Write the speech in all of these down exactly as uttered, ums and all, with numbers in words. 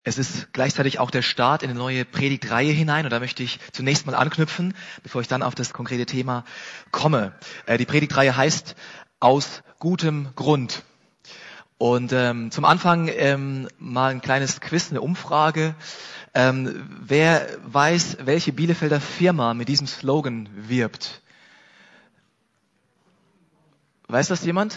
Es ist gleichzeitig auch der Start in eine neue Predigtreihe hinein und da möchte ich zunächst mal anknüpfen, bevor ich dann auf das konkrete Thema komme. Äh, die Predigtreihe heißt Aus gutem Grund. Und ähm, zum Anfang ähm, mal ein kleines Quiz, eine Umfrage. Ähm, wer weiß, welche Bielefelder Firma mit diesem Slogan wirbt? Weiß das jemand?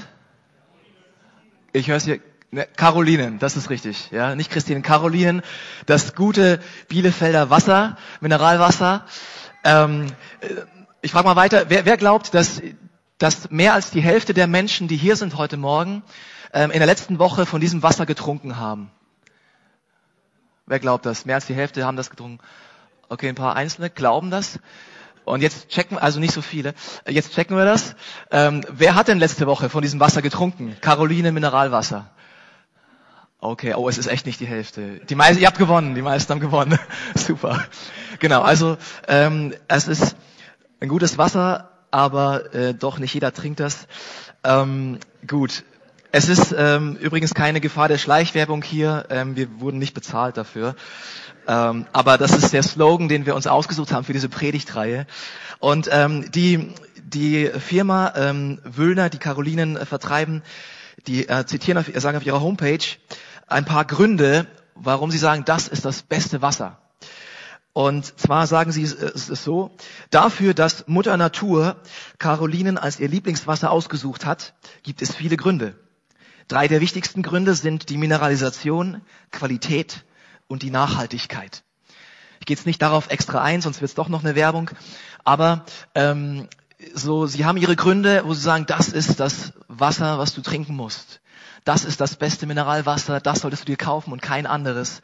Ich höre es hier. Ne, Carolinen, das ist richtig, ja, nicht Christine, Carolinen, das gute Bielefelder Wasser, Mineralwasser. Ähm, ich frage mal weiter, wer, wer glaubt, dass, dass mehr als die Hälfte der Menschen, die hier sind heute Morgen, ähm, in der letzten Woche von diesem Wasser getrunken haben? Wer glaubt das? Mehr als die Hälfte haben das getrunken. Okay, ein paar Einzelne glauben das. Und jetzt checken, also nicht so viele, jetzt checken wir das. Ähm, wer hat denn letzte Woche von diesem Wasser getrunken? Caroline Mineralwasser. Okay, oh, es ist echt nicht die Hälfte. Die meisten, ihr habt gewonnen, die meisten haben gewonnen. Super. Genau, also ähm, es ist ein gutes Wasser, aber äh, doch nicht jeder trinkt das. Ähm, gut. Es ist ähm, übrigens keine Gefahr der Schleichwerbung hier. Ähm, wir wurden nicht bezahlt dafür. Ähm, aber das ist der Slogan, den wir uns ausgesucht haben für diese Predigtreihe. Und ähm, die die Firma ähm, Wöllner, die Carolinen äh, vertreiben, die äh, zitieren, auf, sagen auf ihrer Homepage ein paar Gründe, warum sie sagen, das ist das beste Wasser. Und zwar sagen sie es ist so: Dafür, dass Mutter Natur Carolinen als ihr Lieblingswasser ausgesucht hat, gibt es viele Gründe. Drei der wichtigsten Gründe sind die Mineralisation, Qualität und die Nachhaltigkeit. Ich gehe jetzt nicht darauf extra ein, sonst wird es doch noch eine Werbung. Aber ähm, so, sie haben ihre Gründe, wo sie sagen, das ist das Wasser, was du trinken musst. Das ist das beste Mineralwasser, das solltest du dir kaufen und kein anderes.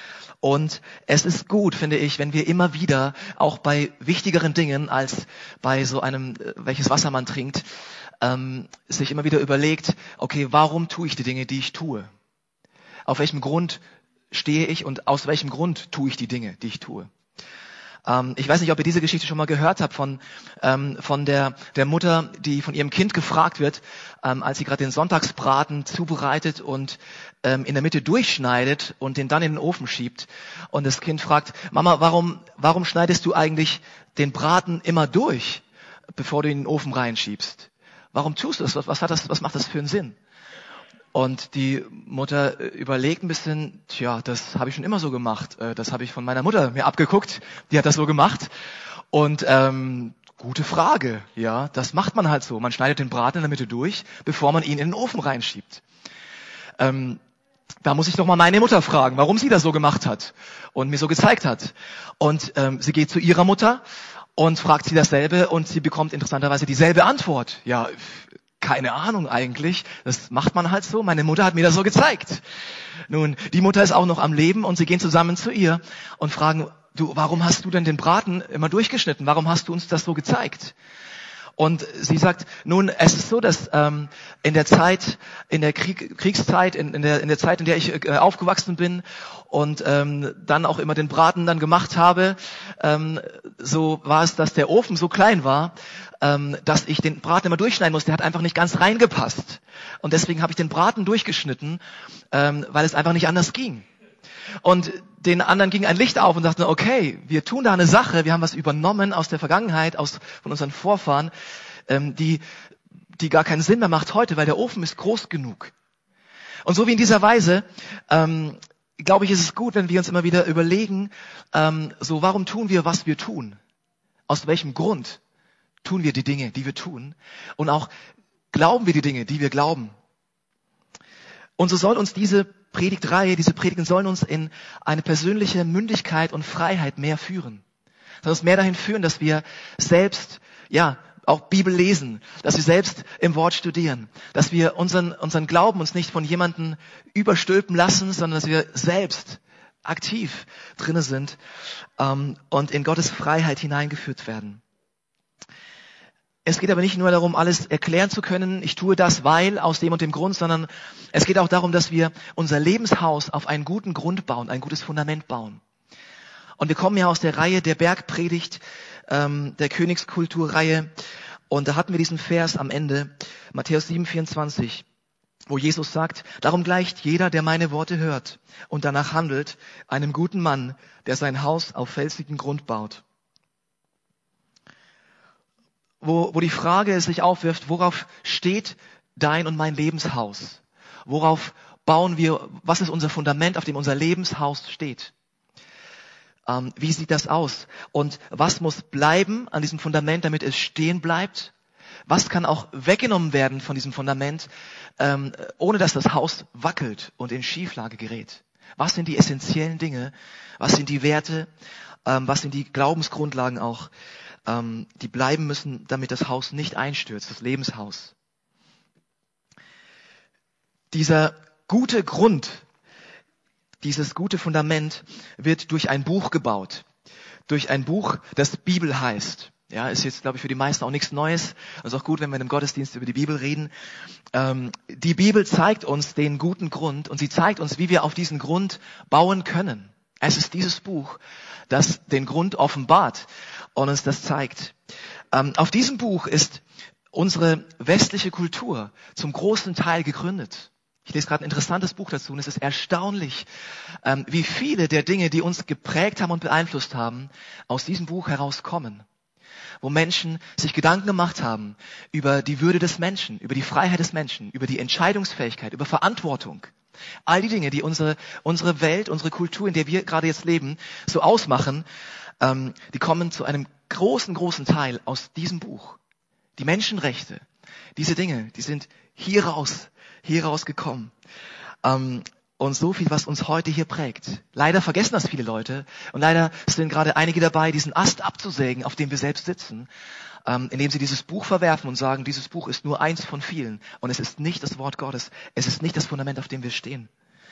Und es ist gut, finde ich, wenn wir immer wieder, auch bei wichtigeren Dingen als bei so einem, welches Wasser man trinkt, ähm, sich immer wieder überlegt, okay, warum tue ich die Dinge, die ich tue? Auf welchem Grund stehe ich und aus welchem Grund tue ich die Dinge, die ich tue? Ähm, ich weiß nicht, ob ihr diese Geschichte schon mal gehört habt von ähm, von der der Mutter, die von ihrem Kind gefragt wird, ähm, als sie gerade den Sonntagsbraten zubereitet und ähm, in der Mitte durchschneidet und den dann in den Ofen schiebt. Und das Kind fragt: Mama, warum warum schneidest du eigentlich den Braten immer durch, bevor du ihn in den Ofen reinschiebst? Warum tust du das? Was, was hat das? Was macht das für einen Sinn? Und die Mutter überlegt ein bisschen, tja, das habe ich schon immer so gemacht. Das habe ich von meiner Mutter mir abgeguckt. Die hat das so gemacht. Und ähm, gute Frage, ja, das macht man halt so. Man schneidet den Braten in der Mitte durch, bevor man ihn in den Ofen reinschiebt. Ähm, da muss ich doch mal meine Mutter fragen, warum sie das so gemacht hat und mir so gezeigt hat. Und ähm, sie geht zu ihrer Mutter und fragt sie dasselbe und sie bekommt interessanterweise dieselbe Antwort. Ja, keine Ahnung eigentlich, das macht man halt so. Meine Mutter hat mir das so gezeigt. Nun, die Mutter ist auch noch am Leben und sie gehen zusammen zu ihr und fragen: Du, warum hast du denn den Braten immer durchgeschnitten? Warum hast du uns das so gezeigt? Und sie sagt: Nun, es ist so, dass ähm, in der Zeit, in der Krieg, Kriegszeit, in, in, der, in der Zeit, in der ich äh, aufgewachsen bin und ähm, dann auch immer den Braten dann gemacht habe, ähm, so war es, dass der Ofen so klein war, ähm, dass ich den Braten immer durchschneiden musste. Der hat einfach nicht ganz reingepasst. Und deswegen habe ich den Braten durchgeschnitten, ähm, weil es einfach nicht anders ging. Und den anderen ging ein Licht auf und sagten: Okay, wir tun da eine Sache, wir haben was übernommen aus der Vergangenheit, aus von unseren Vorfahren, ähm, die die gar keinen Sinn mehr macht heute, weil der Ofen ist groß genug. Und so wie in dieser Weise, ähm, glaube ich, ist es gut, wenn wir uns immer wieder überlegen, ähm, so warum tun wir, was wir tun? Aus welchem Grund tun wir die Dinge, die wir tun? Und auch glauben wir die Dinge, die wir glauben? Und so soll uns diese Predigtreihe, diese Predigten sollen uns in eine persönliche Mündigkeit und Freiheit mehr führen. Soll uns mehr dahin führen, dass wir selbst, ja, auch Bibel lesen, dass wir selbst im Wort studieren, dass wir unseren, unseren Glauben uns nicht von jemandem überstülpen lassen, sondern dass wir selbst aktiv drinne sind ähm, und in Gottes Freiheit hineingeführt werden. Es geht aber nicht nur darum, alles erklären zu können, ich tue das, weil, aus dem und dem Grund, sondern es geht auch darum, dass wir unser Lebenshaus auf einen guten Grund bauen, ein gutes Fundament bauen. Und wir kommen ja aus der Reihe der Bergpredigt, ähm, der Königskulturreihe, und da hatten wir diesen Vers am Ende, Matthäus sieben, vierundzwanzig. wo Jesus sagt, darum gleicht jeder, der meine Worte hört und danach handelt, einem guten Mann, der sein Haus auf felsigen Grund baut. Wo, wo die Frage sich aufwirft, worauf steht dein und mein Lebenshaus? Worauf bauen wir, was ist unser Fundament, auf dem unser Lebenshaus steht? Ähm, wie sieht das aus? Und was muss bleiben an diesem Fundament, damit es stehen bleibt? Was kann auch weggenommen werden von diesem Fundament, ähm, ohne dass das Haus wackelt und in Schieflage gerät? Was sind die essentiellen Dinge? Was sind die Werte? Ähm, was sind die Glaubensgrundlagen auch, ähm, die bleiben müssen, damit das Haus nicht einstürzt, das Lebenshaus? Dieser gute Grund, dieses gute Fundament wird durch ein Buch gebaut. Durch ein Buch, das Bibel heißt. Ja, ist jetzt, glaube ich, für die meisten auch nichts Neues. Es ist auch gut, wenn wir in einem Gottesdienst über die Bibel reden. Ähm, die Bibel zeigt uns den guten Grund und sie zeigt uns, wie wir auf diesen Grund bauen können. Es ist dieses Buch, das den Grund offenbart und uns das zeigt. Ähm, auf diesem Buch ist unsere westliche Kultur zum großen Teil gegründet. Ich lese gerade ein interessantes Buch dazu und es ist erstaunlich, ähm, wie viele der Dinge, die uns geprägt haben und beeinflusst haben, aus diesem Buch herauskommen. Wo Menschen sich Gedanken gemacht haben über die Würde des Menschen, über die Freiheit des Menschen, über die Entscheidungsfähigkeit, über Verantwortung. All die Dinge, die unsere, unsere Welt, unsere Kultur, in der wir gerade jetzt leben, so ausmachen, ähm, die kommen zu einem großen, großen Teil aus diesem Buch. Die Menschenrechte, diese Dinge, die sind hier raus, hier rausgekommen. Ähm, Und so viel, was uns heute hier prägt. Leider vergessen das viele Leute. Und leider sind gerade einige dabei, diesen Ast abzusägen, auf dem wir selbst sitzen, ähm, indem sie dieses Buch verwerfen und sagen, dieses Buch ist nur eins von vielen. Und es ist nicht das Wort Gottes. Es ist nicht das Fundament, auf dem wir stehen.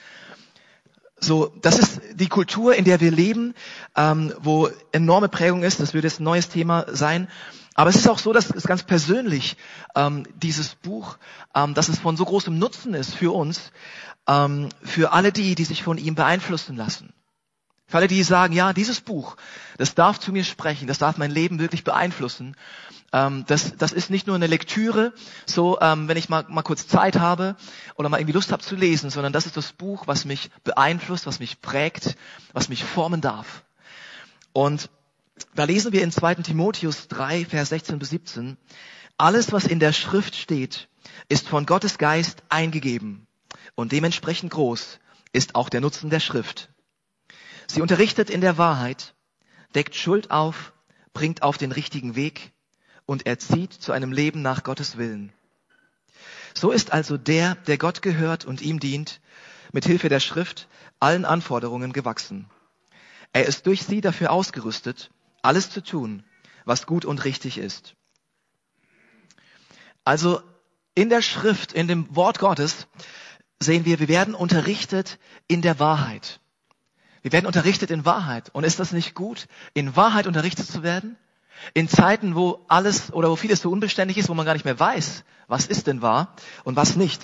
So, das ist die Kultur, in der wir leben, ähm, wo enorme Prägung ist. Das wird jetzt ein neues Thema sein. Aber es ist auch so, dass es ganz persönlich, ähm, dieses Buch, ähm, dass es von so großem Nutzen ist für uns, ähm, für alle die, die sich von ihm beeinflussen lassen. Für alle, die sagen, ja, dieses Buch, das darf zu mir sprechen, das darf mein Leben wirklich beeinflussen. Ähm, das, das ist nicht nur eine Lektüre, so ähm, wenn ich mal, mal kurz Zeit habe oder mal irgendwie Lust habe zu lesen, sondern das ist das Buch, was mich beeinflusst, was mich prägt, was mich formen darf. Und da lesen wir in zweiten Timotheus drei, Vers sechzehn bis siebzehn, alles, was in der Schrift steht, ist von Gottes Geist eingegeben und dementsprechend groß ist auch der Nutzen der Schrift. Sie unterrichtet in der Wahrheit, deckt Schuld auf, bringt auf den richtigen Weg und erzieht zu einem Leben nach Gottes Willen. So ist also der, der Gott gehört und ihm dient, mit Hilfe der Schrift allen Anforderungen gewachsen. Er ist durch sie dafür ausgerüstet, alles zu tun, was gut und richtig ist. Also in der Schrift, in dem Wort Gottes, sehen wir, wir werden unterrichtet in der Wahrheit. Wir werden unterrichtet in Wahrheit. Und ist das nicht gut, in Wahrheit unterrichtet zu werden? In Zeiten, wo alles oder wo vieles so unbeständig ist, wo man gar nicht mehr weiß, was ist denn wahr und was nicht.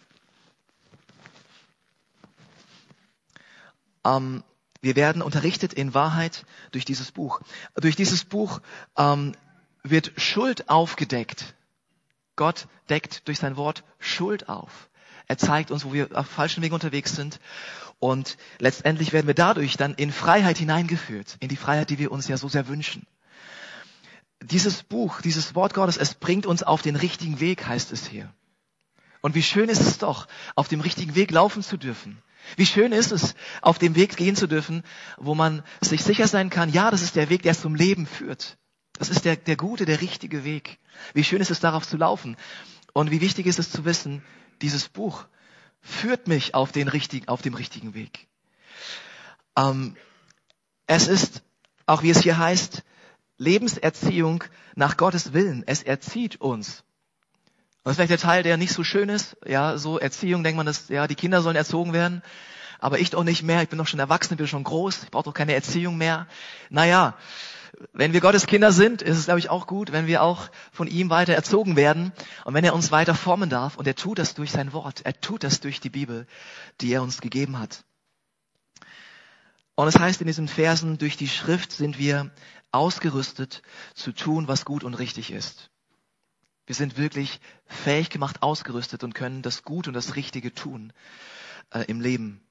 Ähm, wir werden unterrichtet in Wahrheit durch dieses Buch. Durch dieses Buch ähm, wird Schuld aufgedeckt. Gott deckt durch sein Wort Schuld auf. Er zeigt uns, wo wir auf falschen Wegen unterwegs sind. Und letztendlich werden wir dadurch dann in Freiheit hineingeführt. In die Freiheit, die wir uns ja so sehr wünschen. Dieses Buch, dieses Wort Gottes, es bringt uns auf den richtigen Weg, heißt es hier. Und wie schön ist es doch, auf dem richtigen Weg laufen zu dürfen. Wie schön ist es, auf dem Weg gehen zu dürfen, wo man sich sicher sein kann, ja, das ist der Weg, der zum Leben führt. Das ist der, der gute, der richtige Weg. Wie schön ist es, darauf zu laufen. Und wie wichtig ist es zu wissen, dieses Buch führt mich auf den richtigen, auf dem richtigen Weg. Ähm, es ist, auch wie es hier heißt, Lebenserziehung nach Gottes Willen. Es erzieht uns. Und das ist vielleicht der Teil, der nicht so schön ist. Ja, so Erziehung, denkt man, dass ja die Kinder sollen erzogen werden. Aber ich doch nicht mehr. Ich bin doch schon erwachsen, ich bin schon groß. Ich brauche doch keine Erziehung mehr. Naja, wenn wir Gottes Kinder sind, ist es, glaube ich, auch gut, wenn wir auch von ihm weiter erzogen werden. Und wenn er uns weiter formen darf. Und er tut das durch sein Wort. Er tut das durch die Bibel, die er uns gegeben hat. Und es heißt in diesen Versen, durch die Schrift sind wir ausgerüstet zu tun, was gut und richtig ist. Wir sind wirklich fähig gemacht, ausgerüstet und können das Gute und das Richtige tun äh, im Leben.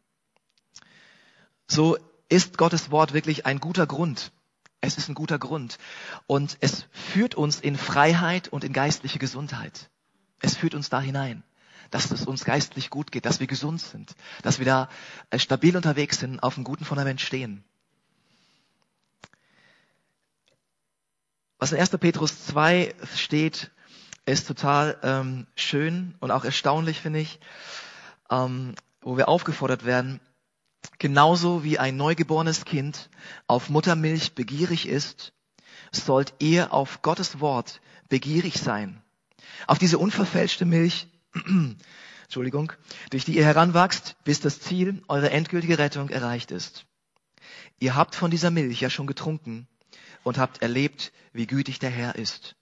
So ist Gottes Wort wirklich ein guter Grund. Es ist ein guter Grund. Und es führt uns in Freiheit und in geistliche Gesundheit. Es führt uns da hinein, dass es uns geistlich gut geht, dass wir gesund sind, dass wir da äh, stabil unterwegs sind, auf einem guten Fundament stehen. Was in erster Petrus zwei steht, ist total ähm, schön und auch erstaunlich, finde ich, ähm, wo wir aufgefordert werden, genauso wie ein neugeborenes Kind auf Muttermilch begierig ist, sollt ihr auf Gottes Wort begierig sein. Auf diese unverfälschte Milch, Entschuldigung, durch die ihr heranwachst, bis das Ziel eurer endgültigen Rettung erreicht ist. Ihr habt von dieser Milch ja schon getrunken und habt erlebt, wie gütig der Herr ist.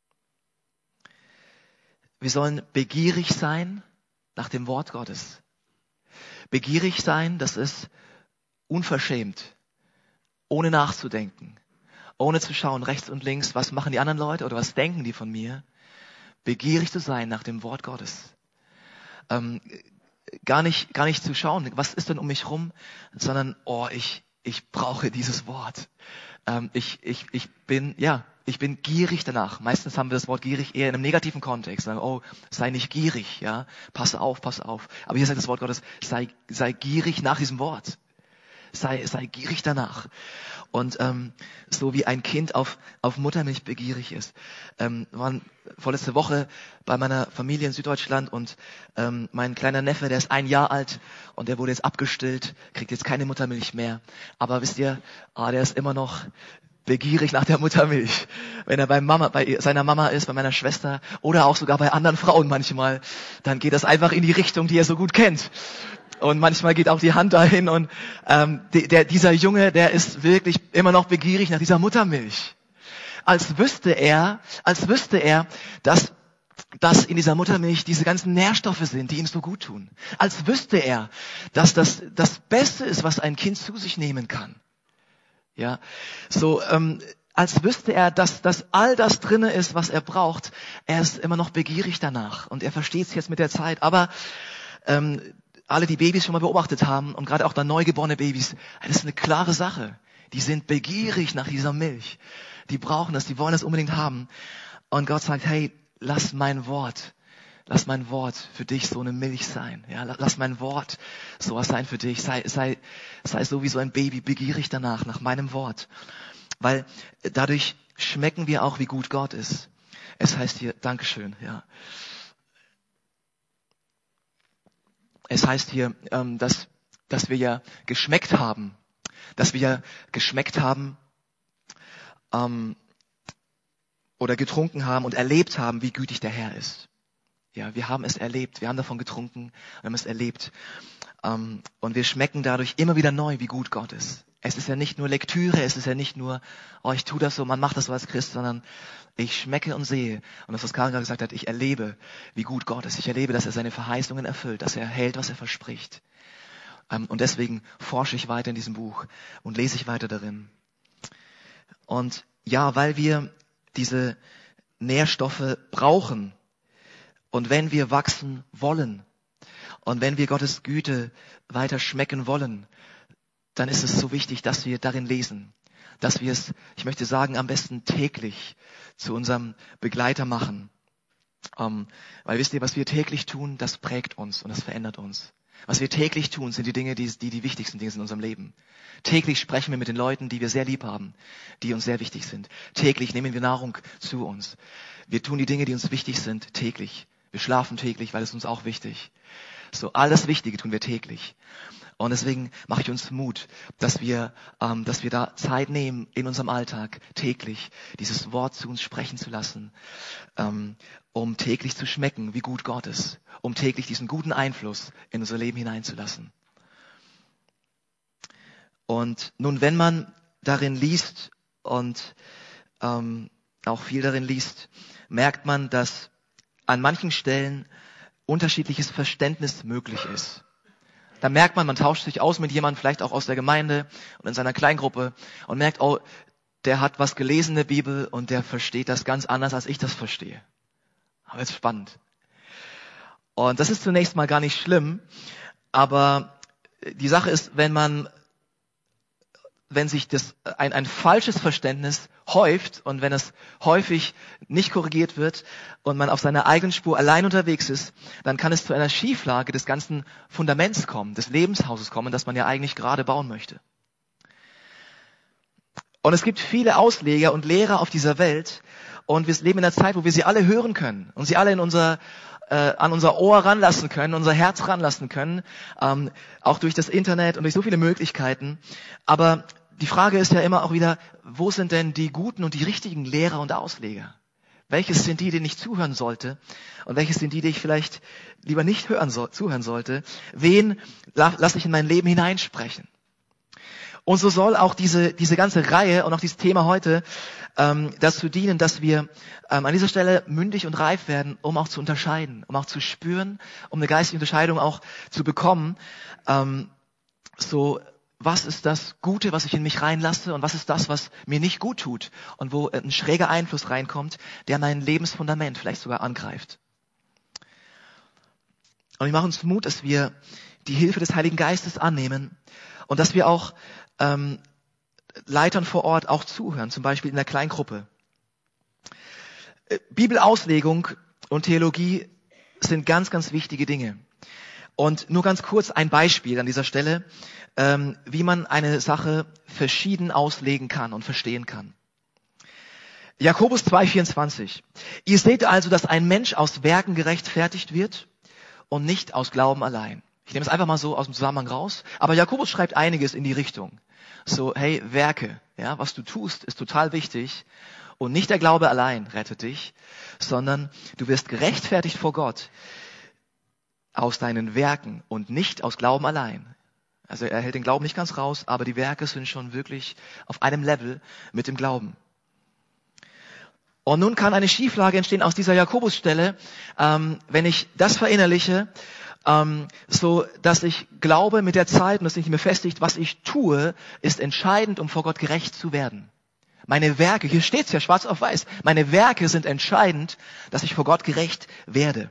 Wir sollen begierig sein nach dem Wort Gottes. Begierig sein, das ist unverschämt, ohne nachzudenken, ohne zu schauen rechts und links, was machen die anderen Leute oder was denken die von mir. Begierig zu sein nach dem Wort Gottes. Ähm, gar nicht, gar nicht zu schauen, was ist denn um mich rum, sondern, oh, ich, ich brauche dieses Wort. Ähm, ich, ich, ich bin, ja, ich bin gierig danach. Meistens haben wir das Wort gierig eher in einem negativen Kontext. Sagen, oh, sei nicht gierig, ja, passe auf, passe auf. Aber hier sagt das Wort Gottes, sei, sei gierig nach diesem Wort. Sei, sei gierig danach. Und ähm, so wie ein Kind auf, auf Muttermilch begierig ist. Ähm, wir waren vorletzte Woche bei meiner Familie in Süddeutschland und ähm, mein kleiner Neffe, der ist ein Jahr alt und der wurde jetzt abgestillt, kriegt jetzt keine Muttermilch mehr. Aber wisst ihr, ah, der ist immer noch begierig nach der Muttermilch. Wenn er bei Mama, bei seiner Mama ist, bei meiner Schwester oder auch sogar bei anderen Frauen manchmal, dann geht das einfach in die Richtung, die er so gut kennt. Und manchmal geht auch die Hand dahin und ähm, der, der, dieser Junge, der ist wirklich immer noch begierig nach dieser Muttermilch. Als wüsste er, als wüsste er, dass, dass in dieser Muttermilch diese ganzen Nährstoffe sind, die ihm so gut tun. Als wüsste er, dass das das Beste ist, was ein Kind zu sich nehmen kann. Ja, so ähm, als wüsste er, dass, dass all das drinne ist, was er braucht. Er ist immer noch begierig danach und er versteht es jetzt mit der Zeit. Aber ähm, alle, die Babys schon mal beobachtet haben und gerade auch dann neugeborene Babys, das ist eine klare Sache. Die sind begierig nach dieser Milch. Die brauchen das, die wollen das unbedingt haben. Und Gott sagt, hey, lass mein Wort, lass mein Wort für dich so eine Milch sein. Ja, lass mein Wort sowas sein für dich. Sei, sei, sei so wie so ein Baby begierig danach, nach meinem Wort. Weil dadurch schmecken wir auch, wie gut Gott ist. Es heißt hier, Dankeschön, ja. Es heißt hier, ähm, dass, dass wir ja geschmeckt haben, dass wir ja geschmeckt haben ähm, oder getrunken haben und erlebt haben, wie gütig der Herr ist. Ja, wir haben es erlebt, wir haben davon getrunken, wir haben es erlebt ähm, und wir schmecken dadurch immer wieder neu, wie gut Gott ist. Es ist ja nicht nur Lektüre, es ist ja nicht nur, oh, ich tue das so, man macht das so als Christ, sondern ich schmecke und sehe. Und das, was Karin gerade gesagt hat, ich erlebe, wie gut Gott ist. Ich erlebe, dass er seine Verheißungen erfüllt, dass er hält, was er verspricht. Ähm, und deswegen forsche ich weiter in diesem Buch und lese ich weiter darin. Und ja, weil wir diese Nährstoffe brauchen und wenn wir wachsen wollen und wenn wir Gottes Güte weiter schmecken wollen, dann ist es so wichtig, dass wir darin lesen, dass wir es, ich möchte sagen, am besten täglich zu unserem Begleiter machen. Ähm, weil wisst ihr, was wir täglich tun, das prägt uns und das verändert uns. Was wir täglich tun, sind die Dinge, die, die die wichtigsten Dinge sind in unserem Leben. Täglich sprechen wir mit den Leuten, die wir sehr lieb haben, die uns sehr wichtig sind. Täglich nehmen wir Nahrung zu uns. Wir tun die Dinge, die uns wichtig sind, täglich. Wir schlafen täglich, weil es uns auch wichtig. So, all das Wichtige tun wir täglich. Und deswegen mache ich uns Mut, dass wir, ähm, dass wir da Zeit nehmen in unserem Alltag, täglich dieses Wort zu uns sprechen zu lassen, ähm, um täglich zu schmecken, wie gut Gott ist, um täglich diesen guten Einfluss in unser Leben hineinzulassen. Und nun, wenn man darin liest und ähm, auch viel darin liest, merkt man, dass an manchen Stellen unterschiedliches Verständnis möglich ist. Da merkt man, man tauscht sich aus mit jemandem, vielleicht auch aus der Gemeinde und in seiner Kleingruppe und merkt, oh, der hat was gelesen in der Bibel und der versteht das ganz anders, als ich das verstehe. Aber es ist spannend. Und das ist zunächst mal gar nicht schlimm, aber die Sache ist, wenn man, wenn sich das, ein, ein falsches Verständnis häuft und wenn es häufig nicht korrigiert wird und man auf seiner eigenen Spur allein unterwegs ist, dann kann es zu einer Schieflage des ganzen Fundaments kommen, des Lebenshauses kommen, das man ja eigentlich gerade bauen möchte. Und es gibt viele Ausleger und Lehrer auf dieser Welt und wir leben in einer Zeit, wo wir sie alle hören können und sie alle in unser äh, an unser Ohr ranlassen können, unser Herz ranlassen können, ähm, auch durch das Internet und durch so viele Möglichkeiten. Aber die Frage ist ja immer auch wieder, wo sind denn die guten und die richtigen Lehrer und Ausleger? Welches sind die, denen ich zuhören sollte? Und welches sind die, die ich vielleicht lieber nicht hören so, zuhören sollte? Wen la, lasse ich in mein Leben hineinsprechen? Und so soll auch diese diese ganze Reihe und auch dieses Thema heute ähm, dazu dienen, dass wir ähm, an dieser Stelle mündig und reif werden, um auch zu unterscheiden, um auch zu spüren, um eine geistige Unterscheidung auch zu bekommen. Ähm, so, was ist das Gute, was ich in mich reinlasse und was ist das, was mir nicht gut tut und wo ein schräger Einfluss reinkommt, der mein Lebensfundament vielleicht sogar angreift. Und wir machen uns Mut, dass wir die Hilfe des Heiligen Geistes annehmen und dass wir auch ähm, Leitern vor Ort auch zuhören, zum Beispiel in der Kleingruppe. Äh, Bibelauslegung und Theologie sind ganz, ganz wichtige Dinge. Und nur ganz kurz ein Beispiel an dieser Stelle, ähm, wie man eine Sache verschieden auslegen kann und verstehen kann. Jakobus zwei vierundzwanzig. Ihr seht also, dass ein Mensch aus Werken gerechtfertigt wird und nicht aus Glauben allein. Ich nehme es einfach mal so aus dem Zusammenhang raus. Aber Jakobus schreibt einiges in die Richtung. So, hey, Werke, ja, was du tust, ist total wichtig. Und nicht der Glaube allein rettet dich, sondern du wirst gerechtfertigt vor Gott aus deinen Werken und nicht aus Glauben allein. Also er hält den Glauben nicht ganz raus, aber die Werke sind schon wirklich auf einem Level mit dem Glauben. Und nun kann eine Schieflage entstehen aus dieser Jakobusstelle, ähm, wenn ich das verinnerliche, ähm, so dass ich glaube mit der Zeit und das nicht mehr festigt, was ich tue, ist entscheidend, um vor Gott gerecht zu werden. Meine Werke, hier steht's ja schwarz auf weiß, meine Werke sind entscheidend, dass ich vor Gott gerecht werde.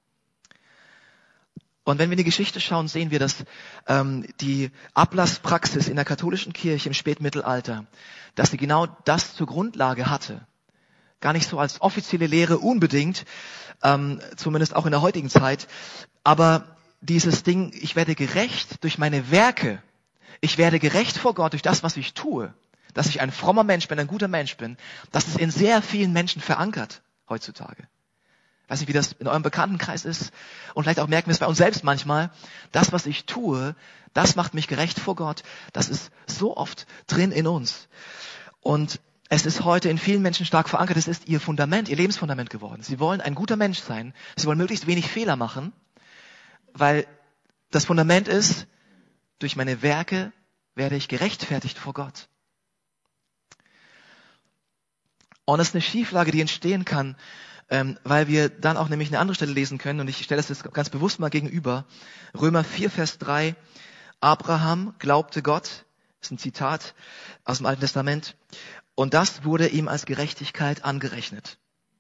Und wenn wir in die Geschichte schauen, sehen wir, dass ähm, die Ablasspraxis in der katholischen Kirche im Spätmittelalter, dass sie genau das zur Grundlage hatte. Gar nicht so als offizielle Lehre unbedingt, ähm, zumindest auch in der heutigen Zeit. Aber dieses Ding, ich werde gerecht durch meine Werke. Ich werde gerecht vor Gott durch das, was ich tue. Dass ich ein frommer Mensch bin, ein guter Mensch bin. Das ist in sehr vielen Menschen verankert heutzutage. Ich weiß nicht, wie das in eurem Bekanntenkreis ist. Und vielleicht auch merken wir es bei uns selbst manchmal. Das, was ich tue, das macht mich gerecht vor Gott. Das ist so oft drin in uns. Und es ist heute in vielen Menschen stark verankert. Es ist ihr Fundament, ihr Lebensfundament geworden. Sie wollen ein guter Mensch sein. Sie wollen möglichst wenig Fehler machen, weil das Fundament ist, durch meine Werke werde ich gerechtfertigt vor Gott. Und es ist eine Schieflage, die entstehen kann, ähm, weil wir dann auch nämlich eine andere Stelle lesen können. Und ich stelle das jetzt ganz bewusst mal gegenüber. Römer vier, Vers drei. Abraham glaubte Gott. Das ist ein Zitat aus dem Alten Testament. Und das wurde ihm als Gerechtigkeit angerechnet.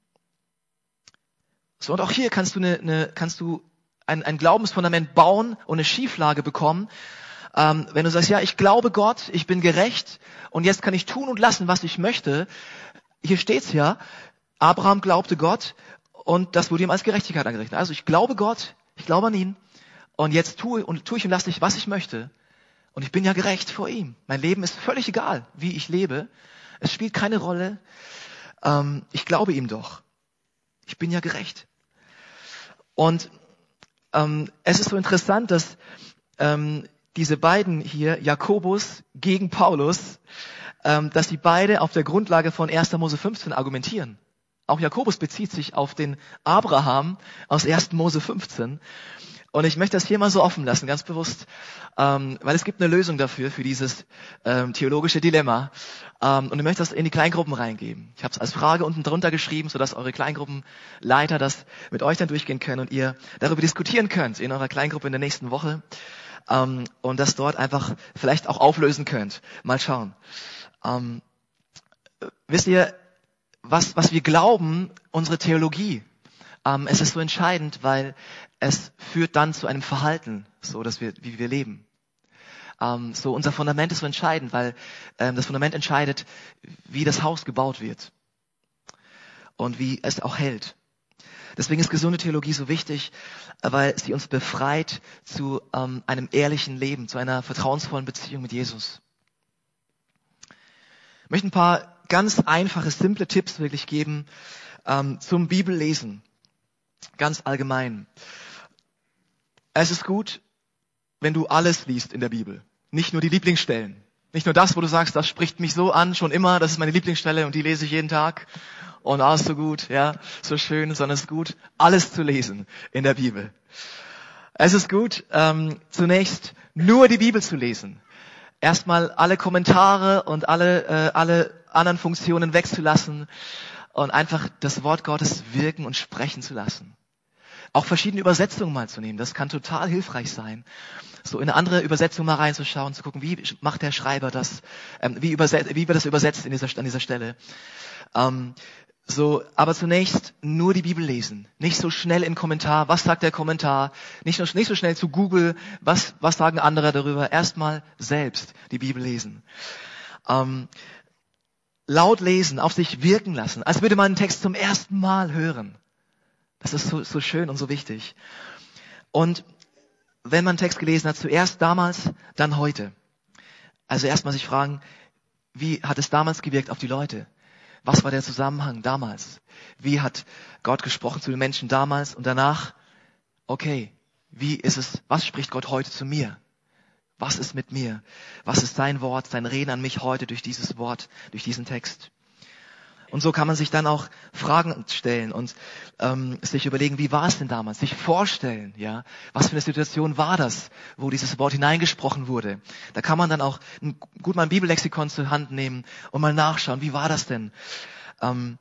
So, und auch hier kannst du eine, eine kannst du ein, ein Glaubensfundament bauen und eine Schieflage bekommen. Ähm, wenn du sagst, ja, ich glaube Gott, ich bin gerecht und jetzt kann ich tun und lassen, was ich möchte. Hier steht's ja, Abraham glaubte Gott und das wurde ihm als Gerechtigkeit angerechnet. Also ich glaube Gott, ich glaube an ihn und jetzt tue und tue ich und lasse ich, was ich möchte. Und ich bin ja gerecht vor ihm. Mein Leben ist völlig egal, wie ich lebe. Es spielt keine Rolle. Ähm, ich glaube ihm doch. Ich bin ja gerecht. Und ähm, es ist so interessant, dass ähm, diese beiden hier, Jakobus gegen Paulus, ähm, dass die beide auf der Grundlage von erster Mose fünfzehn argumentieren. Auch Jakobus bezieht sich auf den Abraham aus erster Mose fünfzehn. Und ich möchte das hier mal so offen lassen, ganz bewusst, ähm, weil es gibt eine Lösung dafür, für dieses ähm, theologische Dilemma. Ähm, und ich möchte das in die Kleingruppen reingeben. Ich habe es als Frage unten drunter geschrieben, sodass eure Kleingruppenleiter das mit euch dann durchgehen können und ihr darüber diskutieren könnt in eurer Kleingruppe in der nächsten Woche. Ähm, und das dort einfach vielleicht auch auflösen könnt. Mal schauen. Ähm, wisst ihr, was, was wir glauben, unsere Theologie, Ähm, es ist so entscheidend, weil es führt dann zu einem Verhalten, so dass wir, wie wir leben. Ähm, so unser Fundament ist so entscheidend, weil ähm, das Fundament entscheidet, wie das Haus gebaut wird und wie es auch hält. Deswegen ist gesunde Theologie so wichtig, weil sie uns befreit zu ähm, einem ehrlichen Leben, zu einer vertrauensvollen Beziehung mit Jesus. Ich möchte ein paar ganz einfache, simple Tipps wirklich geben ähm, zum Bibellesen. Ganz allgemein. Es ist gut, wenn du alles liest in der Bibel. Nicht nur die Lieblingsstellen. Nicht nur das, wo du sagst, das spricht mich so an, schon immer, das ist meine Lieblingsstelle und die lese ich jeden Tag. Und ah, ist so gut, ja, so schön, sondern es ist gut, alles zu lesen in der Bibel. Es ist gut, ähm, zunächst nur die Bibel zu lesen. Erstmal alle Kommentare und alle, äh, alle anderen Funktionen wegzulassen und einfach das Wort Gottes wirken und sprechen zu lassen. Auch verschiedene Übersetzungen mal zu nehmen, das kann total hilfreich sein. So in eine andere Übersetzung mal reinzuschauen, zu gucken, wie macht der Schreiber das, ähm, wie, überset, wie wird das übersetzt in dieser, an dieser Stelle. Ähm, So, aber zunächst nur die Bibel lesen. Nicht so schnell im Kommentar, was sagt der Kommentar? Nicht, nur, nicht so schnell zu Google, was, was sagen andere darüber? Erstmal selbst die Bibel lesen. Ähm, laut lesen, auf sich wirken lassen, als würde man einen Text zum ersten Mal hören. Das ist so, so schön und so wichtig. Und wenn man einen Text gelesen hat, zuerst damals, dann heute. Also erstmal sich fragen, wie hat es damals gewirkt auf die Leute? Was war der Zusammenhang damals? Wie hat Gott gesprochen zu den Menschen damals und danach? Okay, wie ist es, was spricht Gott heute zu mir? Was ist mit mir? Was ist sein Wort, sein Reden an mich heute durch dieses Wort, durch diesen Text? Und so kann man sich dann auch Fragen stellen und ähm, sich überlegen, wie war es denn damals? Sich vorstellen, ja, was für eine Situation war das, wo dieses Wort hineingesprochen wurde? Da kann man dann auch ein, gut mal ein Bibellexikon zur Hand nehmen und mal nachschauen, wie war das denn? Ähm,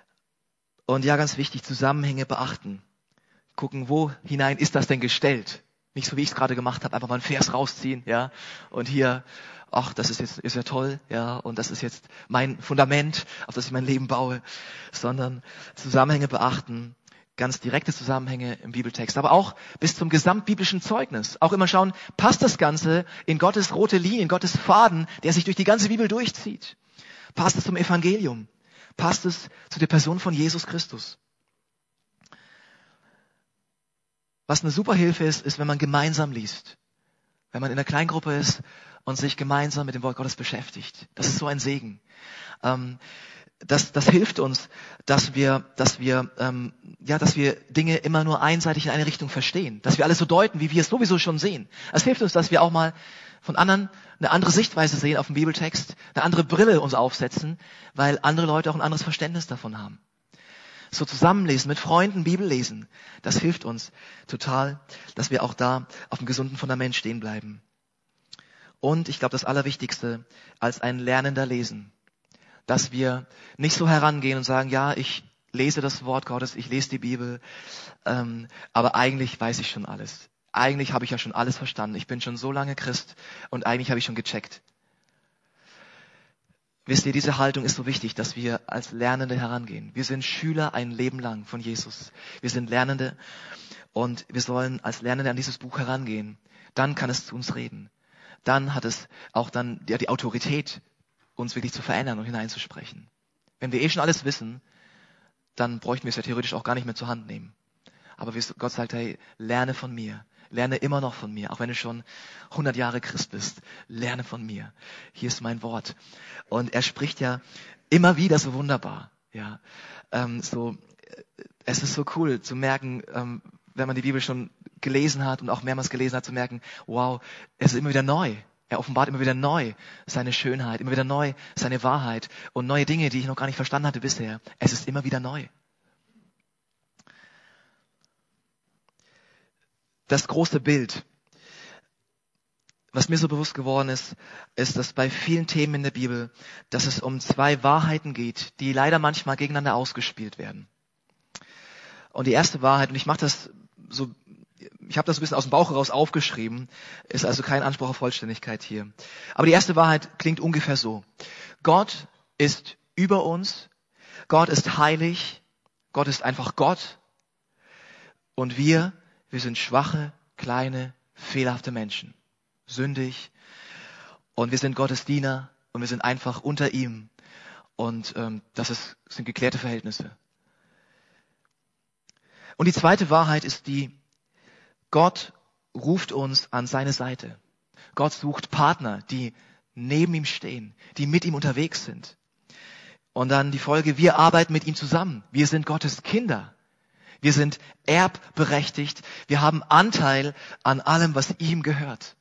und ja, ganz wichtig, Zusammenhänge beachten. Gucken, wo hinein ist das denn gestellt? Nicht so, wie ich es gerade gemacht habe, einfach mal einen Vers rausziehen, ja, und hier, ach, das ist jetzt ist ja toll, ja, und das ist jetzt mein Fundament, auf das ich mein Leben baue, sondern Zusammenhänge beachten, ganz direkte Zusammenhänge im Bibeltext, aber auch bis zum gesamtbiblischen Zeugnis. Auch immer schauen, passt das Ganze in Gottes rote Linie, in Gottes Faden, der sich durch die ganze Bibel durchzieht? Passt es zum Evangelium? Passt es zu der Person von Jesus Christus? Was eine super Hilfe ist, ist, wenn man gemeinsam liest. Wenn man in einer Kleingruppe ist und sich gemeinsam mit dem Wort Gottes beschäftigt. Das ist so ein Segen. Ähm, das, das hilft uns, dass wir, dass wir, ähm, ja, dass wir Dinge immer nur einseitig in eine Richtung verstehen. Dass wir alles so deuten, wie wir es sowieso schon sehen. Es hilft uns, dass wir auch mal von anderen eine andere Sichtweise sehen auf den Bibeltext, eine andere Brille uns aufsetzen, weil andere Leute auch ein anderes Verständnis davon haben. So zusammenlesen, mit Freunden Bibel lesen, das hilft uns total, dass wir auch da auf einem gesunden Fundament stehen bleiben. Und ich glaube, das Allerwichtigste, als ein Lernender lesen, dass wir nicht so herangehen und sagen, ja, ich lese das Wort Gottes, ich lese die Bibel, ähm, aber eigentlich weiß ich schon alles. Eigentlich habe ich ja schon alles verstanden. Ich bin schon so lange Christ und eigentlich habe ich schon gecheckt. Wisst ihr, diese Haltung ist so wichtig, dass wir als Lernende herangehen. Wir sind Schüler ein Leben lang von Jesus. Wir sind Lernende und wir sollen als Lernende an dieses Buch herangehen. Dann kann es zu uns reden. Dann hat es auch dann ja, die Autorität, uns wirklich zu verändern und hineinzusprechen. Wenn wir eh schon alles wissen, dann bräuchten wir es ja theoretisch auch gar nicht mehr zur Hand nehmen. Aber Gott sagt, hey, lerne von mir. Lerne immer noch von mir, auch wenn du schon hundert Jahre Christ bist. Lerne von mir. Hier ist mein Wort. Und er spricht ja immer wieder so wunderbar. Ja, ähm, so, es ist so cool zu merken, ähm, wenn man die Bibel schon gelesen hat und auch mehrmals gelesen hat, zu merken, wow, es ist immer wieder neu. Er offenbart immer wieder neu seine Schönheit, immer wieder neu seine Wahrheit und neue Dinge, die ich noch gar nicht verstanden hatte bisher. Es ist immer wieder neu. Das große Bild, was mir so bewusst geworden ist, ist, dass bei vielen Themen in der Bibel, dass es um zwei Wahrheiten geht, die leider manchmal gegeneinander ausgespielt werden. Und die erste Wahrheit, und ich mache das so, ich habe das ein bisschen aus dem Bauch heraus aufgeschrieben, ist also kein Anspruch auf Vollständigkeit hier. Aber die erste Wahrheit klingt ungefähr so. Gott ist über uns, Gott ist heilig, Gott ist einfach Gott. Und wir, wir sind schwache, kleine, fehlerhafte Menschen. Sündig. Und wir sind Gottes Diener und wir sind einfach unter ihm. Und ähm, das ist, sind geklärte Verhältnisse. Und die zweite Wahrheit ist die, Gott ruft uns an seine Seite. Gott sucht Partner, die neben ihm stehen, die mit ihm unterwegs sind. Und dann die Folge, wir arbeiten mit ihm zusammen. Wir sind Gottes Kinder. Wir sind erbberechtigt. Wir haben Anteil an allem, was ihm gehört.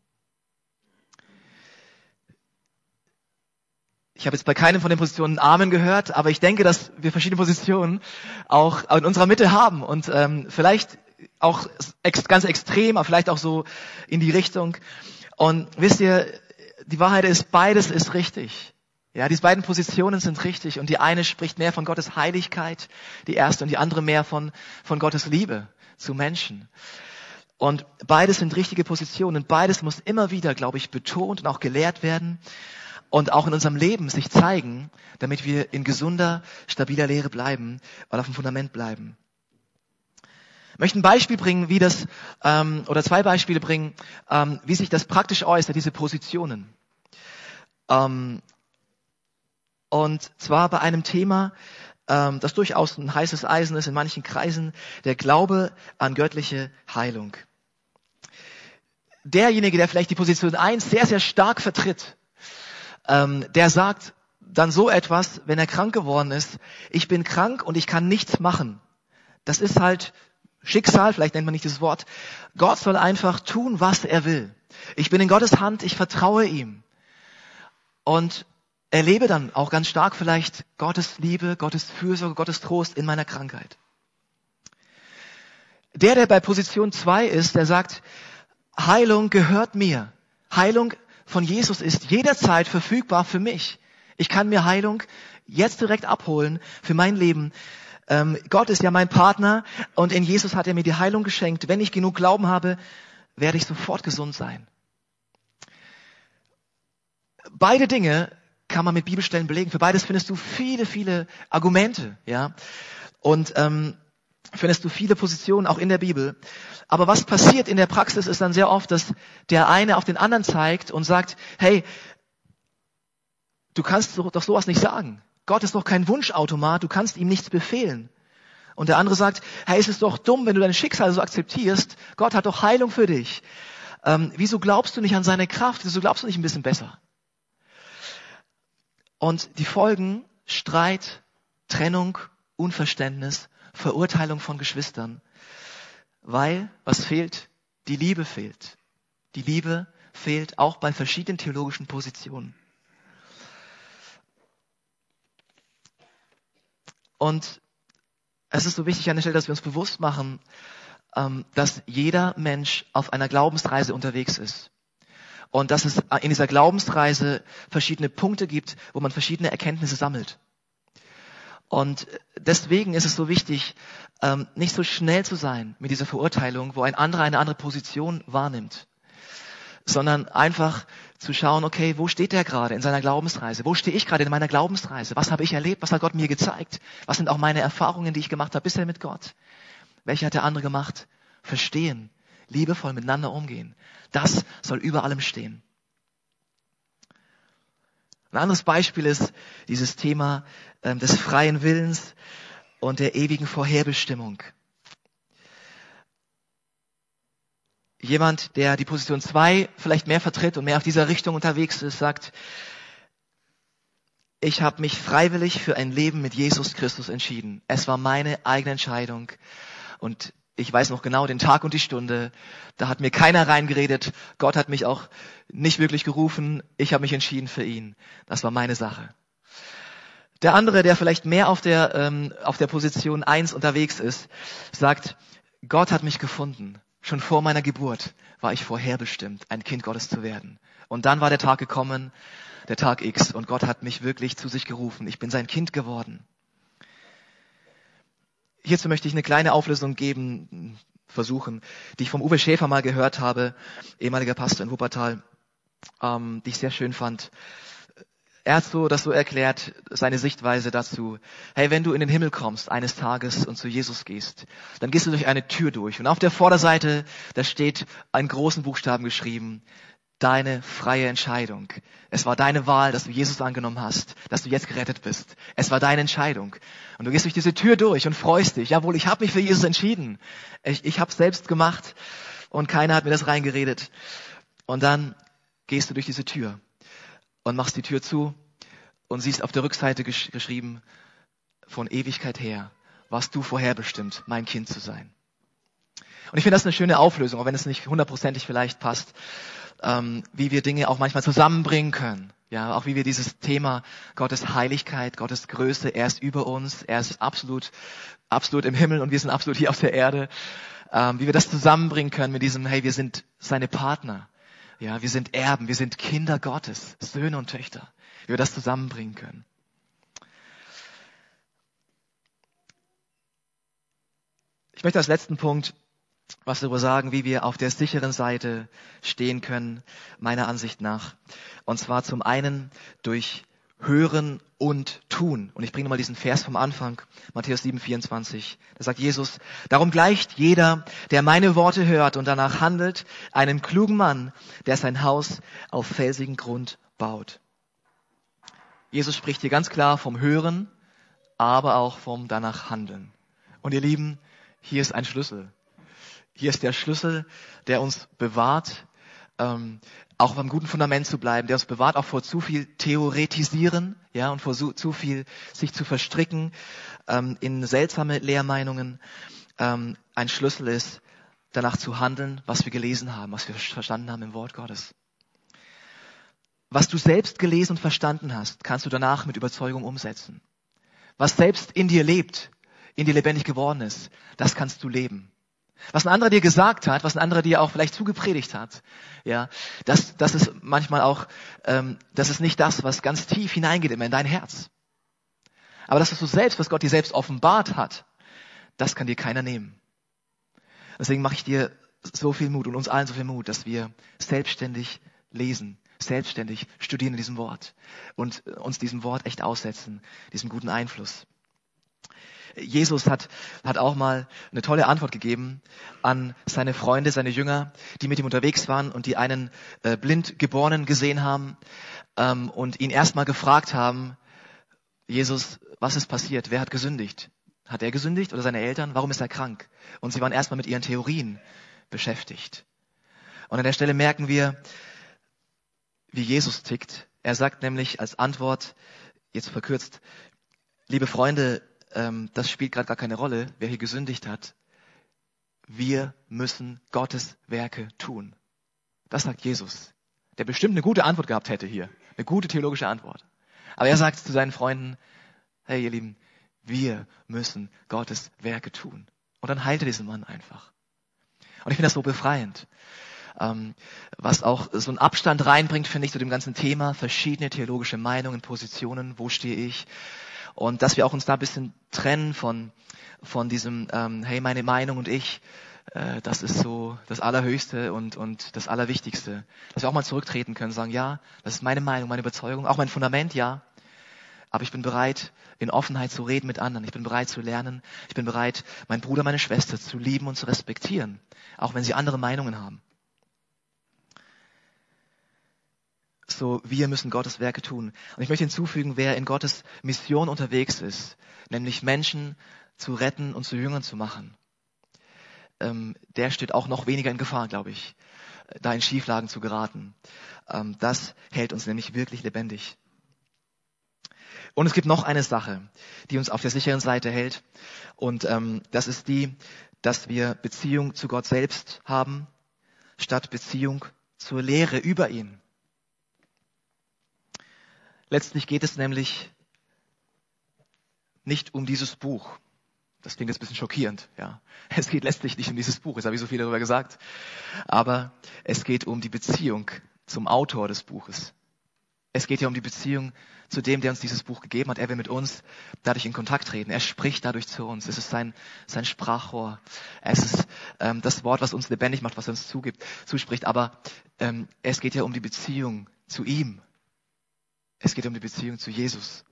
Ich habe jetzt bei keinem von den Positionen Amen gehört, aber ich denke, dass wir verschiedene Positionen auch in unserer Mitte haben und ähm, vielleicht auch ex- ganz extrem, aber vielleicht auch so in die Richtung. Und wisst ihr, die Wahrheit ist, beides ist richtig. Ja, diese beiden Positionen sind richtig und die eine spricht mehr von Gottes Heiligkeit, die erste, und die andere mehr von von Gottes Liebe zu Menschen. Und beides sind richtige Positionen. Beides muss immer wieder, glaube ich, betont und auch gelehrt werden. Und auch in unserem Leben sich zeigen, damit wir in gesunder, stabiler Lehre bleiben und auf dem Fundament bleiben. Ich möchte ein Beispiel bringen, wie das, ähm, oder zwei Beispiele bringen, ähm, wie sich das praktisch äußert, diese Positionen. Ähm, und zwar bei einem Thema, ähm, das durchaus ein heißes Eisen ist in manchen Kreisen, der Glaube an göttliche Heilung. Derjenige, der vielleicht die Position eins sehr, sehr stark vertritt, Ähm, der sagt dann so etwas, wenn er krank geworden ist: Ich bin krank und ich kann nichts machen. Das ist halt Schicksal, vielleicht nennt man nicht das Wort. Gott soll einfach tun, was er will. Ich bin in Gottes Hand, ich vertraue ihm. Und erlebe dann auch ganz stark vielleicht Gottes Liebe, Gottes Fürsorge, Gottes Trost in meiner Krankheit. Der, der bei Position zwei ist, der sagt, Heilung gehört mir. Heilung von Jesus ist jederzeit verfügbar für mich. Ich kann mir Heilung jetzt direkt abholen für mein Leben. Ähm, Gott ist ja mein Partner und in Jesus hat er mir die Heilung geschenkt. Wenn ich genug Glauben habe, werde ich sofort gesund sein. Beide Dinge kann man mit Bibelstellen belegen. Für beides findest du viele, viele Argumente, ja. Und ähm, findest du viele Positionen auch in der Bibel. Aber was passiert in der Praxis ist dann sehr oft, dass der eine auf den anderen zeigt und sagt, hey, du kannst doch sowas nicht sagen. Gott ist doch kein Wunschautomat, du kannst ihm nichts befehlen. Und der andere sagt, hey, es ist doch dumm, wenn du dein Schicksal so akzeptierst. Gott hat doch Heilung für dich. Ähm, wieso glaubst du nicht an seine Kraft? Wieso glaubst du nicht ein bisschen besser? Und die Folgen: Streit, Trennung, Unverständnis, Verurteilung von Geschwistern. Weil, was fehlt? Die Liebe fehlt. Die Liebe fehlt auch bei verschiedenen theologischen Positionen. Und es ist so wichtig an der Stelle, dass wir uns bewusst machen, dass jeder Mensch auf einer Glaubensreise unterwegs ist. Und dass es in dieser Glaubensreise verschiedene Punkte gibt, wo man verschiedene Erkenntnisse sammelt. Und deswegen ist es so wichtig, nicht so schnell zu sein mit dieser Verurteilung, wo ein anderer eine andere Position wahrnimmt, sondern einfach zu schauen, okay, wo steht der gerade in seiner Glaubensreise? Wo stehe ich gerade in meiner Glaubensreise? Was habe ich erlebt? Was hat Gott mir gezeigt? Was sind auch meine Erfahrungen, die ich gemacht habe bisher mit Gott? Welche hat der andere gemacht? Verstehen, liebevoll miteinander umgehen. Das soll über allem stehen. Ein anderes Beispiel ist dieses Thema ähm, des freien Willens und der ewigen Vorherbestimmung. Jemand, der die Position zwei vielleicht mehr vertritt und mehr auf dieser Richtung unterwegs ist, sagt, ich habe mich freiwillig für ein Leben mit Jesus Christus entschieden. Es war meine eigene Entscheidung und ich weiß noch genau den Tag und die Stunde. Da hat mir keiner reingeredet. Gott hat mich auch nicht wirklich gerufen. Ich habe mich entschieden für ihn. Das war meine Sache. Der andere, der vielleicht mehr auf der ähm, auf der Position eins unterwegs ist, sagt, Gott hat mich gefunden. Schon vor meiner Geburt war ich vorherbestimmt, ein Kind Gottes zu werden. Und dann war der Tag gekommen, der Tag X, und Gott hat mich wirklich zu sich gerufen. Ich bin sein Kind geworden. Hierzu möchte ich eine kleine Auflösung geben, versuchen, die ich vom Uwe Schäfer mal gehört habe, ehemaliger Pastor in Wuppertal, ähm, die ich sehr schön fand. Er hat so das so erklärt, seine Sichtweise dazu. Hey, wenn du in den Himmel kommst eines Tages und zu Jesus gehst, dann gehst du durch eine Tür durch. Und auf der Vorderseite, da steht in großen Buchstaben geschrieben, deine freie Entscheidung. Es war deine Wahl, dass du Jesus angenommen hast, dass du jetzt gerettet bist. Es war deine Entscheidung. Und du gehst durch diese Tür durch und freust dich. Jawohl, ich habe mich für Jesus entschieden. Ich, ich habe es selbst gemacht und keiner hat mir das reingeredet. Und dann gehst du durch diese Tür und machst die Tür zu und siehst auf der Rückseite gesch- geschrieben, von Ewigkeit her warst du vorherbestimmt, mein Kind zu sein. Und ich finde das eine schöne Auflösung, auch wenn es nicht hundertprozentig vielleicht passt, ähm, wie wir Dinge auch manchmal zusammenbringen können. Ja, auch wie wir dieses Thema Gottes Heiligkeit, Gottes Größe, er ist über uns, er ist absolut, absolut im Himmel und wir sind absolut hier auf der Erde, ähm, wie wir das zusammenbringen können mit diesem, hey, wir sind seine Partner. Ja, wir sind Erben, wir sind Kinder Gottes, Söhne und Töchter, wie wir das zusammenbringen können. Ich möchte als letzten Punkt was darüber sagen, wie wir auf der sicheren Seite stehen können, meiner Ansicht nach. Und zwar zum einen durch Hören und Tun. Und ich bringe nochmal diesen Vers vom Anfang, Matthäus sieben, vierundzwanzig. Da sagt Jesus, darum gleicht jeder, der meine Worte hört und danach handelt, einem klugen Mann, der sein Haus auf felsigen Grund baut. Jesus spricht hier ganz klar vom Hören, aber auch vom danach Handeln. Und ihr Lieben, hier ist ein Schlüssel. Hier ist der Schlüssel, der uns bewahrt, ähm, auch auf einem guten Fundament zu bleiben, der uns bewahrt auch vor zu viel Theoretisieren, ja, und vor so, zu viel sich zu verstricken ähm, in seltsame Lehrmeinungen. Ähm, ein Schlüssel ist, danach zu handeln, was wir gelesen haben, was wir verstanden haben im Wort Gottes. Was du selbst gelesen und verstanden hast, kannst du danach mit Überzeugung umsetzen. Was selbst in dir lebt, in dir lebendig geworden ist, das kannst du leben. Was ein anderer dir gesagt hat, was ein anderer dir auch vielleicht zugepredigt hat, ja, das, das ist manchmal auch, ähm, das ist nicht das, was ganz tief hineingeht immer in dein Herz. Aber das, was du selbst, was Gott dir selbst offenbart hat, das kann dir keiner nehmen. Deswegen mache ich dir so viel Mut und uns allen so viel Mut, dass wir selbstständig lesen, selbstständig studieren in diesem Wort und uns diesem Wort echt aussetzen, diesem guten Einfluss. Jesus hat, hat auch mal eine tolle Antwort gegeben an seine Freunde, seine Jünger, die mit ihm unterwegs waren und die einen äh, Blindgeborenen gesehen haben ähm, und ihn erstmal gefragt haben, Jesus, was ist passiert? Wer hat gesündigt? Hat er gesündigt oder seine Eltern? Warum ist er krank? Und sie waren erstmal mit ihren Theorien beschäftigt. Und an der Stelle merken wir, wie Jesus tickt. Er sagt nämlich als Antwort, jetzt verkürzt, liebe Freunde, das spielt gerade gar keine Rolle, wer hier gesündigt hat. Wir müssen Gottes Werke tun. Das sagt Jesus, der bestimmt eine gute Antwort gehabt hätte hier, eine gute theologische Antwort. Aber er sagt zu seinen Freunden, hey ihr Lieben, wir müssen Gottes Werke tun. Und dann heilt er diesen Mann einfach. Und ich finde das so befreiend. Ähm, was auch so einen Abstand reinbringt, finde ich, zu dem ganzen Thema, verschiedene theologische Meinungen, Positionen, wo stehe ich? Und dass wir auch uns da ein bisschen trennen von von diesem, ähm, hey, meine Meinung und ich, äh, das ist so das Allerhöchste und und das Allerwichtigste. Dass wir auch mal zurücktreten können, sagen, ja, das ist meine Meinung, meine Überzeugung, auch mein Fundament, ja. Aber ich bin bereit, in Offenheit zu reden mit anderen. Ich bin bereit zu lernen. Ich bin bereit, meinen Bruder, meine Schwester zu lieben und zu respektieren, auch wenn sie andere Meinungen haben. So, wir müssen Gottes Werke tun. Und ich möchte hinzufügen, wer in Gottes Mission unterwegs ist, nämlich Menschen zu retten und zu Jüngern zu machen, ähm, der steht auch noch weniger in Gefahr, glaube ich, da in Schieflagen zu geraten. Ähm, das hält uns nämlich wirklich lebendig. Und es gibt noch eine Sache, die uns auf der sicheren Seite hält. Und ähm, das ist die, dass wir Beziehung zu Gott selbst haben, statt Beziehung zur Lehre über ihn. Letztlich geht es nämlich nicht um dieses Buch. Das klingt jetzt ein bisschen schockierend, ja. Es geht letztlich nicht um dieses Buch, jetzt habe ich so viel darüber gesagt. Aber es geht um die Beziehung zum Autor des Buches. Es geht ja um die Beziehung zu dem, der uns dieses Buch gegeben hat. Er will mit uns dadurch in Kontakt treten. Er spricht dadurch zu uns. Es ist sein, sein Sprachrohr. Es ist ähm, das Wort, was uns lebendig macht, was er uns zugibt, zuspricht. Aber ähm, es geht ja um die Beziehung zu ihm. Es geht um die Beziehung zu Jesus.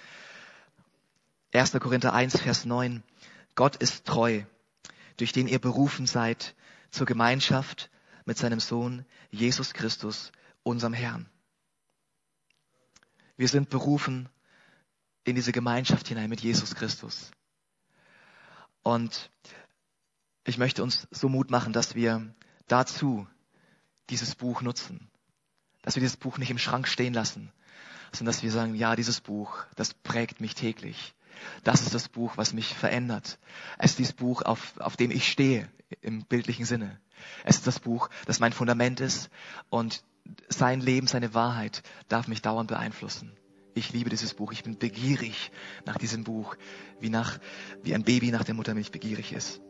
erster Korinther eins, Vers neun. Gott ist treu, durch den ihr berufen seid zur Gemeinschaft mit seinem Sohn Jesus Christus, unserem Herrn. Wir sind berufen in diese Gemeinschaft hinein mit Jesus Christus. Und ich möchte uns so Mut machen, dass wir dazu dieses Buch nutzen. Dass wir dieses Buch nicht im Schrank stehen lassen, sondern dass wir sagen, ja, dieses Buch, das prägt mich täglich. Das ist das Buch, was mich verändert. Es ist dieses Buch, auf, auf dem ich stehe, im bildlichen Sinne. Es ist das Buch, das mein Fundament ist und sein Leben, seine Wahrheit darf mich dauernd beeinflussen. Ich liebe dieses Buch. Ich bin begierig nach diesem Buch, wie nach, wie ein Baby nach der Muttermilch begierig ist.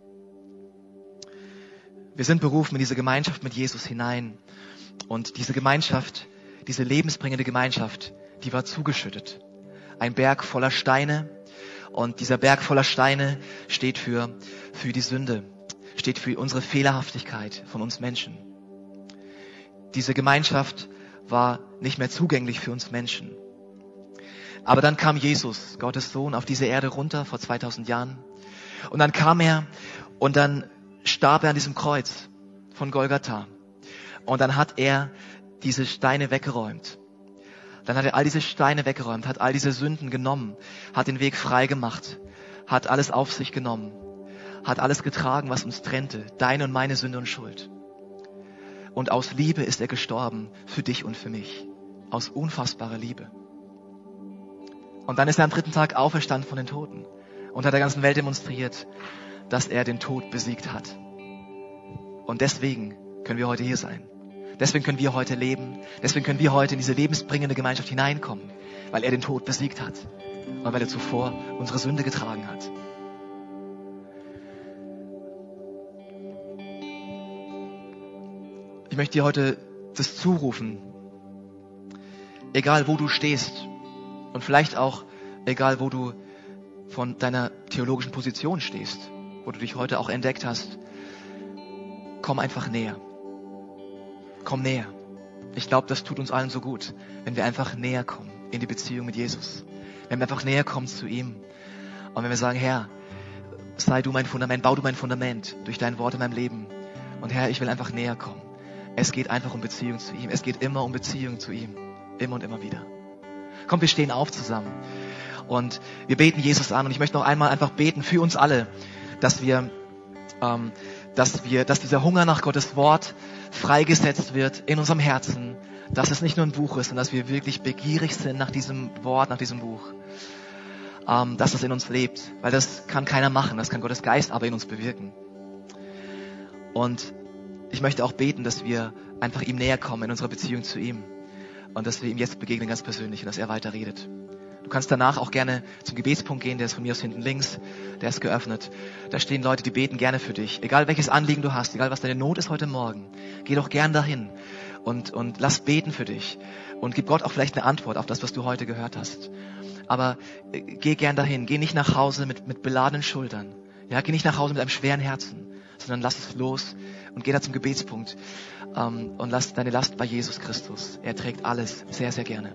Wir sind berufen in diese Gemeinschaft mit Jesus hinein. Und diese Gemeinschaft, diese lebensbringende Gemeinschaft, die war zugeschüttet. Ein Berg voller Steine. Und dieser Berg voller Steine steht für, für die Sünde, steht für unsere Fehlerhaftigkeit von uns Menschen. Diese Gemeinschaft war nicht mehr zugänglich für uns Menschen. Aber dann kam Jesus, Gottes Sohn, auf diese Erde runter vor zweitausend Jahren. Und dann kam er und dann starb er an diesem Kreuz von Golgatha. Und dann hat er diese Steine weggeräumt. Dann hat er all diese Steine weggeräumt, hat all diese Sünden genommen, hat den Weg frei gemacht, hat alles auf sich genommen, hat alles getragen, was uns trennte, deine und meine Sünde und Schuld. Und aus Liebe ist er gestorben für dich und für mich. Aus unfassbarer Liebe. Und dann ist er am dritten Tag auferstanden von den Toten und hat der ganzen Welt demonstriert, dass er den Tod besiegt hat. Und deswegen können wir heute hier sein. Deswegen können wir heute leben. Deswegen können wir heute in diese lebensbringende Gemeinschaft hineinkommen, weil er den Tod besiegt hat und weil er zuvor unsere Sünde getragen hat. Ich möchte dir heute das zurufen, egal wo du stehst und vielleicht auch egal wo du von deiner theologischen Position stehst, wo du dich heute auch entdeckt hast, komm einfach näher. Komm näher. Ich glaube, das tut uns allen so gut, wenn wir einfach näher kommen in die Beziehung mit Jesus. Wenn wir einfach näher kommen zu ihm und wenn wir sagen, Herr, sei du mein Fundament, bau du mein Fundament durch dein Wort in meinem Leben. Und Herr, ich will einfach näher kommen. Es geht einfach um Beziehung zu ihm. Es geht immer um Beziehung zu ihm. Immer und immer wieder. Komm, wir stehen auf zusammen. Und wir beten Jesus an. Und ich möchte noch einmal einfach beten für uns alle, dass wir, ähm, dass wir, dass dieser Hunger nach Gottes Wort freigesetzt wird in unserem Herzen. Dass es nicht nur ein Buch ist, sondern dass wir wirklich begierig sind nach diesem Wort, nach diesem Buch. Ähm, dass das in uns lebt. Weil das kann keiner machen. Das kann Gottes Geist aber in uns bewirken. Und ich möchte auch beten, dass wir einfach ihm näher kommen in unserer Beziehung zu ihm. Und dass wir ihm jetzt begegnen ganz persönlich und dass er weiter redet. Du kannst danach auch gerne zum Gebetspunkt gehen, der ist von mir aus hinten links, der ist geöffnet. Da stehen Leute, die beten gerne für dich. Egal welches Anliegen du hast, egal was deine Not ist heute Morgen, geh doch gern dahin und, und lass beten für dich. Und gib Gott auch vielleicht eine Antwort auf das, was du heute gehört hast. Aber äh, geh gern dahin, geh nicht nach Hause mit, mit beladenen Schultern. Ja, geh nicht nach Hause mit einem schweren Herzen, sondern lass es los und geh da zum Gebetspunkt ähm, und lass deine Last bei Jesus Christus. Er trägt alles sehr, sehr gerne.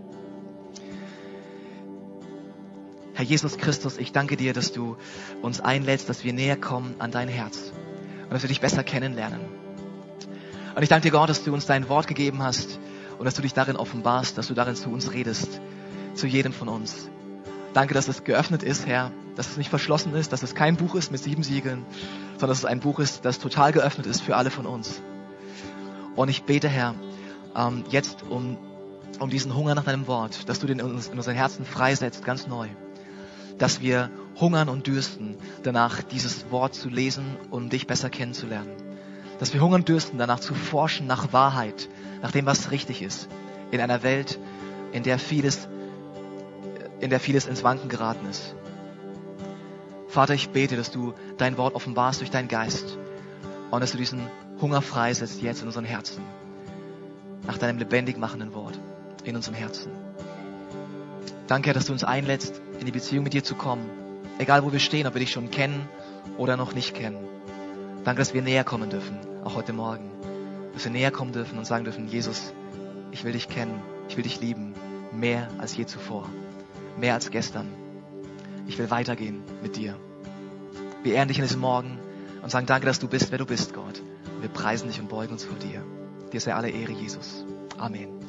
Herr Jesus Christus, ich danke dir, dass du uns einlädst, dass wir näher kommen an dein Herz und dass wir dich besser kennenlernen. Und ich danke dir, Gott, dass du uns dein Wort gegeben hast und dass du dich darin offenbarst, dass du darin zu uns redest, zu jedem von uns. Danke, dass es geöffnet ist, Herr, dass es nicht verschlossen ist, dass es kein Buch ist mit sieben Siegeln, sondern dass es ein Buch ist, das total geöffnet ist für alle von uns. Und ich bete, Herr, ähm, jetzt um, um diesen Hunger nach deinem Wort, dass du den in, uns, in unseren Herzen freisetzt, ganz neu. Dass wir hungern und dürsten danach, dieses Wort zu lesen und dich besser kennenzulernen. Dass wir hungern und dürsten danach zu forschen nach Wahrheit, nach dem, was richtig ist. In einer Welt, in der vieles, in der vieles ins Wanken geraten ist. Vater, ich bete, dass du dein Wort offenbarst durch deinen Geist und dass du diesen Hunger freisetzt jetzt in unseren Herzen. Nach deinem lebendig machenden Wort in unserem Herzen. Danke, Herr, dass du uns einlädst, in die Beziehung mit dir zu kommen. Egal, wo wir stehen, ob wir dich schon kennen oder noch nicht kennen. Danke, dass wir näher kommen dürfen, auch heute Morgen. Dass wir näher kommen dürfen und sagen dürfen, Jesus, ich will dich kennen, ich will dich lieben, mehr als je zuvor, mehr als gestern. Ich will weitergehen mit dir. Wir ehren dich an diesem Morgen und sagen danke, dass du bist, wer du bist, Gott. Und wir preisen dich und beugen uns vor dir. Dir sei alle Ehre, Jesus. Amen.